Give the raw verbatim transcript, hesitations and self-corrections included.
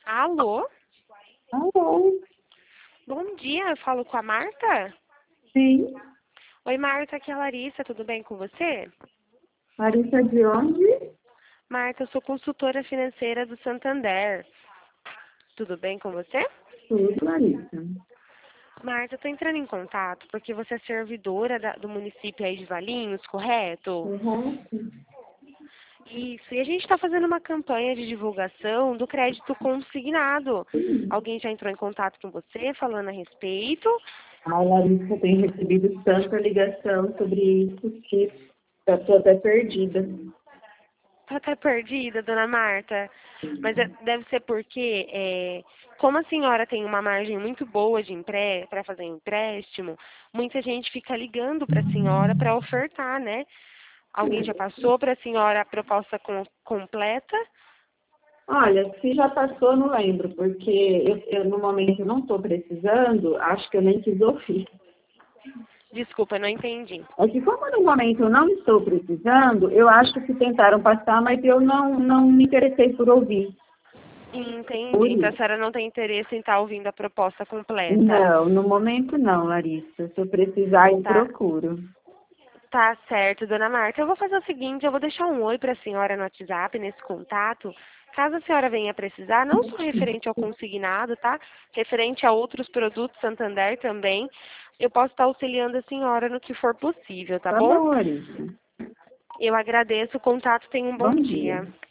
Alô? Alô? Bom dia, eu falo com a Marta? Sim. Oi, Marta, aqui é a Larissa, tudo bem com você? Larissa de onde? Marta, eu sou consultora financeira do Santander. Tudo bem com você? Tudo, Larissa. Marta, eu tô entrando em contato porque você é servidora da- do município aí de Valinhos, correto? Correto? Isso, e a gente está fazendo uma campanha de divulgação do crédito consignado. Alguém já entrou em contato com você falando a respeito? Ai, Larissa, eu tenho recebido tanta ligação sobre isso que eu estou até perdida. Tá até perdida, dona Marta. Mas é- deve ser porque, é, como a senhora tem uma margem muito boa de empre para fazer empréstimo, muita gente fica ligando para a senhora para ofertar, né? Alguém já passou para a senhora a proposta com- completa? Olha, se já passou, eu não lembro, porque eu, eu, no momento não estou precisando, acho que eu nem quis ouvir. Desculpa, não entendi. É que como no momento eu não estou precisando, eu acho que tentaram passar, mas eu não, não me interessei por ouvir. Entendi. Por Então a isso. senhora não tem interesse em estar ouvindo a proposta completa. Não, no momento não, Larissa. Se eu precisar, eu Tá, procuro. tá certo, dona Marta. Eu vou fazer o seguinte, eu vou deixar um oi para a senhora no WhatsApp, nesse contato. Caso a senhora venha precisar, não só referente ao consignado, tá? Referente a outros produtos Santander também, eu posso estar auxiliando a senhora no que for possível, tá Tá bom? bom, Larissa. Eu agradeço o contato, tenha um bom Bom dia. dia.